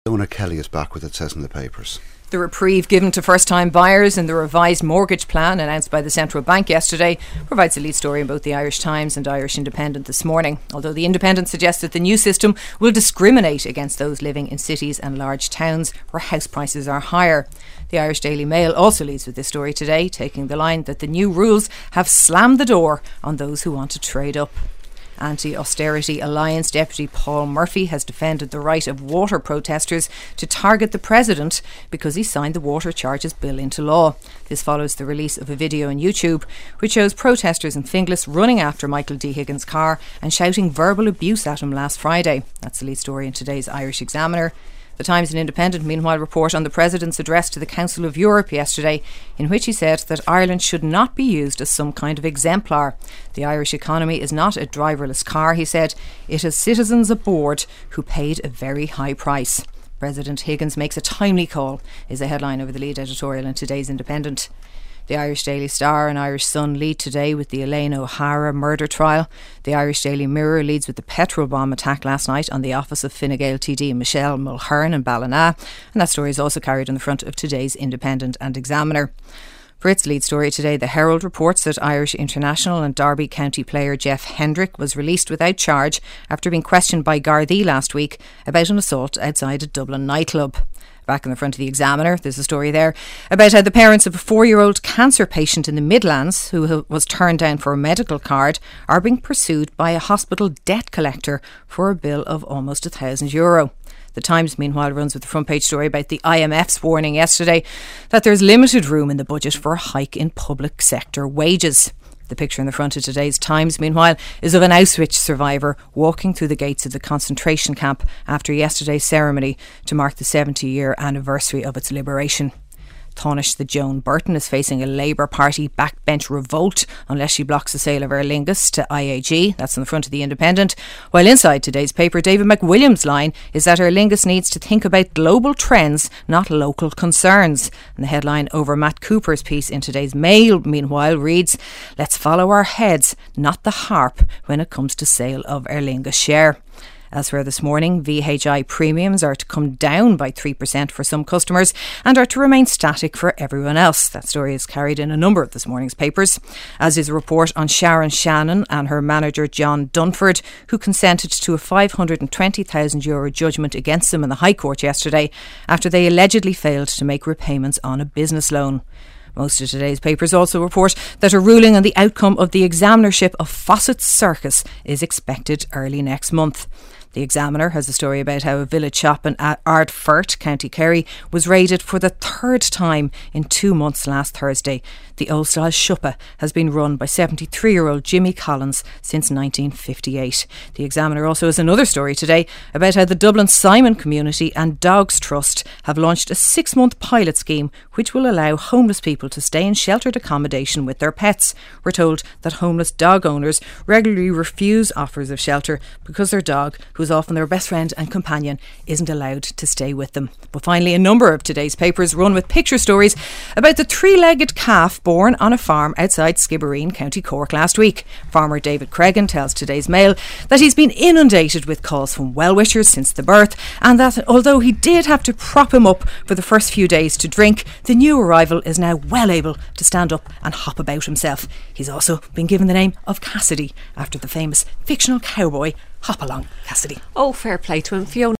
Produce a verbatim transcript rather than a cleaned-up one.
Fiona Kelly is back with it says in the papers. The reprieve given to first-time buyers in the revised mortgage plan announced by the Central Bank yesterday provides a lead story in both the Irish Times and Irish Independent this morning, although the Independent suggests that the new system will discriminate against those living in cities and large towns where house prices are higher. The Irish Daily Mail also leads with this story today, taking the line that the new rules have slammed the door on those who want to trade up. Anti-Austerity Alliance Deputy Paul Murphy has defended the right of water protesters to target the President because he signed the water charges bill into law. This follows the release of a video on YouTube which shows protesters in Finglas running after Michael D. Higgins' car and shouting verbal abuse at him last Friday. That's the lead story in today's Irish Examiner. The Times and Independent, meanwhile, report on the President's address to the Council of Europe yesterday, in which he said that Ireland should not be used as some kind of exemplar. The Irish economy is not a driverless car, he said. It has citizens aboard who paid a very high price. President Higgins makes a timely call, is a headline over the lead editorial in today's Independent. The Irish Daily Star and Irish Sun lead today with the Elaine O'Hara murder trial. The Irish Daily Mirror leads with the petrol bomb attack last night on the office of Fine Gael T D Michelle Mulhern in Ballina, and that story is also carried on the front of today's Independent and Examiner. For its lead story today, the Herald reports that Irish international and Derby County player Jeff Hendrick was released without charge after being questioned by Gardaí last week about an assault outside a Dublin nightclub. Back in the front of the Examiner, there's a story there about how the parents of a four-year-old cancer patient in the Midlands who was turned down for a medical card are being pursued by a hospital debt collector for a bill of almost a thousand euro. The Times, meanwhile, runs with the front page story about the I M F's warning yesterday that there's limited room in the budget for a hike in public sector wages. The picture in the front of today's Times, meanwhile, is of an Auschwitz survivor walking through the gates of the concentration camp after yesterday's ceremony to mark the seventy-year anniversary of its liberation. Tánaiste the Joan Burton is facing a Labour Party backbench revolt unless she blocks the sale of Aer Lingus to I A G. That's in the front of the Independent. While inside today's paper, David McWilliam's line is that Aer Lingus needs to think about global trends, not local concerns. And the headline over Matt Cooper's piece in today's Mail, meanwhile, reads, "Let's follow our heads, not the harp, when it comes to sale of Aer Lingus share." Elsewhere this morning, V H I premiums are to come down by three percent for some customers and are to remain static for everyone else. That story is carried in a number of this morning's papers, as is a report on Sharon Shannon and her manager John Dunford, who consented to a five hundred twenty thousand euro judgment against them in the High Court yesterday after they allegedly failed to make repayments on a business loan. Most of today's papers also report that a ruling on the outcome of the examinership of Fawcett's Circus is expected early next month. The Examiner has a story about how a village shop in Ardfert, County Kerry, was raided for the third time in two months last Thursday. The old-style shuppa has been run by seventy-three-year-old Jimmy Collins since nineteen fifty-eight. The Examiner also has another story today about how the Dublin Simon Community and Dogs Trust have launched a six-month pilot scheme which will allow homeless people to stay in sheltered accommodation with their pets. We're told that homeless dog owners regularly refuse offers of shelter because their dog, who's often their best friend and companion, isn't allowed to stay with them. But finally, a number of today's papers run with picture stories about the three-legged calf born on a farm outside Skibbereen, County Cork last week. Farmer David Cregan tells today's Mail that he's been inundated with calls from well-wishers since the birth, and that although he did have to prop him up for the first few days to drink, the new arrival is now well able to stand up and hop about himself. He's also been given the name of Cassidy after the famous fictional cowboy Hop Along Cassidy. Oh, fair play to him, Fiona.